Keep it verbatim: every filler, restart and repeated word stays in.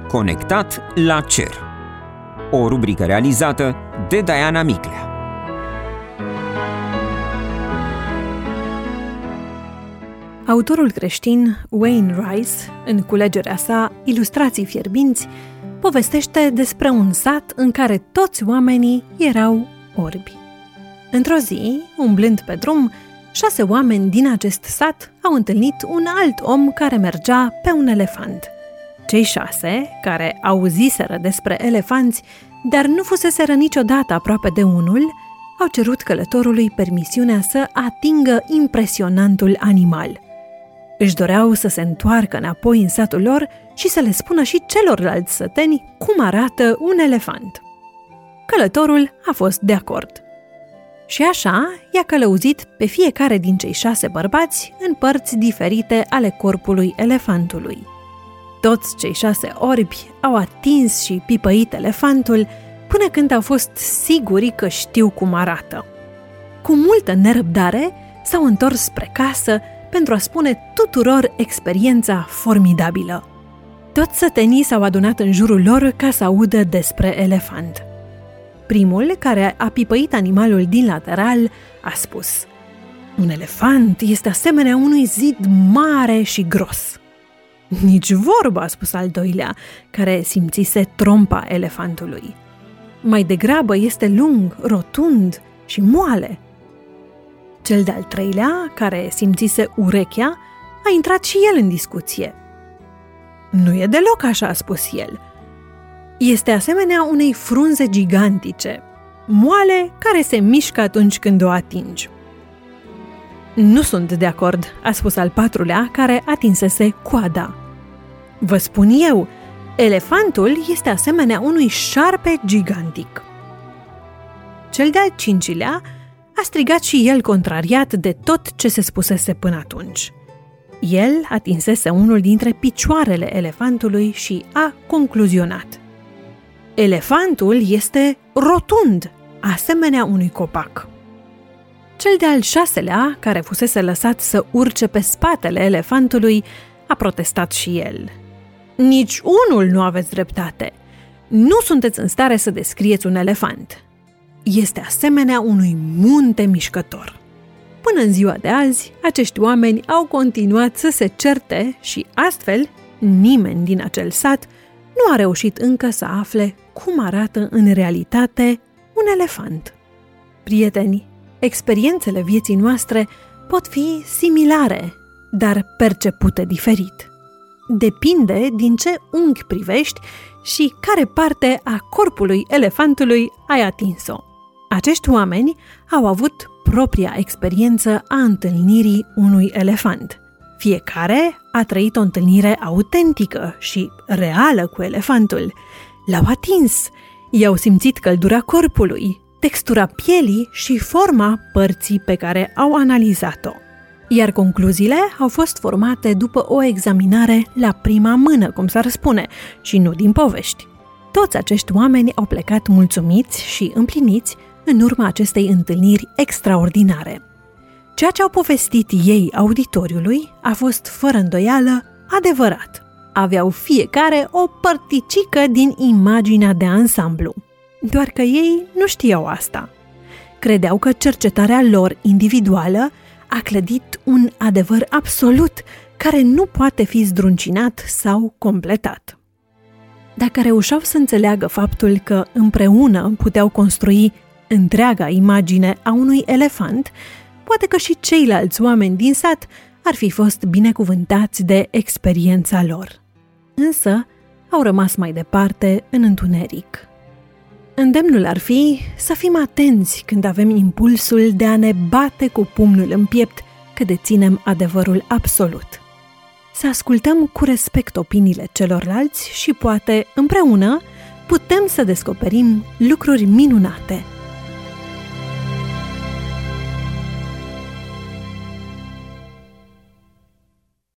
Conectat la cer. O rubrică realizată de Diana Miclea. Autorul creștin Wayne Rice, în culegerea sa Ilustrații fierbinți, povestește despre un sat în care toți oamenii erau orbi. Într-o zi, umblând pe drum, șase oameni din acest sat au întâlnit un alt om care mergea pe un elefant. Cei șase, care auziseră despre elefanți, dar nu fuseseră niciodată aproape de unul, au cerut călătorului permisiunea să atingă impresionantul animal. Își doreau să se întoarcă înapoi în satul lor și să le spună și celorlalți săteni cum arată un elefant. Călătorul a fost de acord. Și așa i-a călăuzit pe fiecare din cei șase bărbați în părți diferite ale corpului elefantului. Toți cei șase orbi au atins și pipăit elefantul până când au fost siguri că știu cum arată. Cu multă nerăbdare s-au întors spre casă pentru a spune tuturor experiența formidabilă. Toți sătenii s-au adunat în jurul lor ca să audă despre elefant. Primul, care a pipăit animalul din lateral, a spus: "Un elefant este asemenea unui zid mare și gros." "Nici vorba," a spus al doilea, care simțise trompa elefantului. "Mai degrabă este lung, rotund și moale." Cel de-al treilea, care simțise urechea, a intrat și el în discuție. "Nu e deloc așa," a spus el. "Este asemenea unei frunze gigantice, moale, care se mișcă atunci când o atingi." "Nu sunt de acord," a spus al patrulea, care atinsese coada. "Vă spun eu, elefantul este asemenea unui șarpe gigantic." Cel de-al cincilea a strigat și el contrariat de tot ce se spusese până atunci. El atinsese unul dintre picioarele elefantului și a concluzionat: "Elefantul este rotund, asemenea unui copac." Cel de-al șaselea, care fusese lăsat să urce pe spatele elefantului, a protestat și el: "Nici unul nu aveți dreptate. Nu sunteți în stare să descrieți un elefant. Este asemenea unui munte mișcător." Până în ziua de azi, acești oameni au continuat să se certe și astfel nimeni din acel sat nu a reușit încă să afle cum arată în realitate un elefant. Prieteni, experiențele vieții noastre pot fi similare, dar percepute diferit. Depinde din ce unghi privești și care parte a corpului elefantului ai atins-o. Acești oameni au avut propria experiență a întâlnirii unui elefant. Fiecare a trăit o întâlnire autentică și reală cu elefantul. L-au atins, i-au simțit căldura corpului, textura pielii și forma părții pe care au analizat-o. Iar concluziile au fost formate după o examinare la prima mână, cum s-ar spune, și nu din povești. Toți acești oameni au plecat mulțumiți și împliniți în urma acestei întâlniri extraordinare. Ceea ce au povestit ei auditoriului a fost fără îndoială adevărat. Aveau fiecare o părticică din imaginea de ansamblu. Doar că ei nu știau asta. Credeau că cercetarea lor individuală a clădit un adevăr absolut care nu poate fi zdruncinat sau completat. Dacă reușeau să înțeleagă faptul că împreună puteau construi întreaga imagine a unui elefant, poate că și ceilalți oameni din sat ar fi fost binecuvântați de experiența lor. Însă au rămas mai departe în întuneric. Îndemnul ar fi să fim atenți când avem impulsul de a ne bate cu pumnul în piept că deținem adevărul absolut. Să ascultăm cu respect opiniile celorlalți și poate, împreună, putem să descoperim lucruri minunate